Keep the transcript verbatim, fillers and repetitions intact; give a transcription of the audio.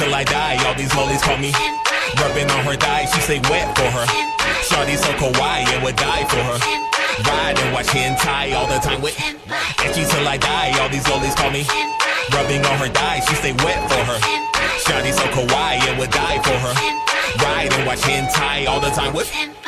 till I die. All these lollies call me. Rubbing on her thigh, she say wet for her. Shawty so kawaii and would die for her. Ride and watch hentai all the time with Etchy till I die. All these lollies call me. Rubbing on her thigh, she say wet for her. Shawty so kawaii and would die for her. Ride and watch hentai all the time with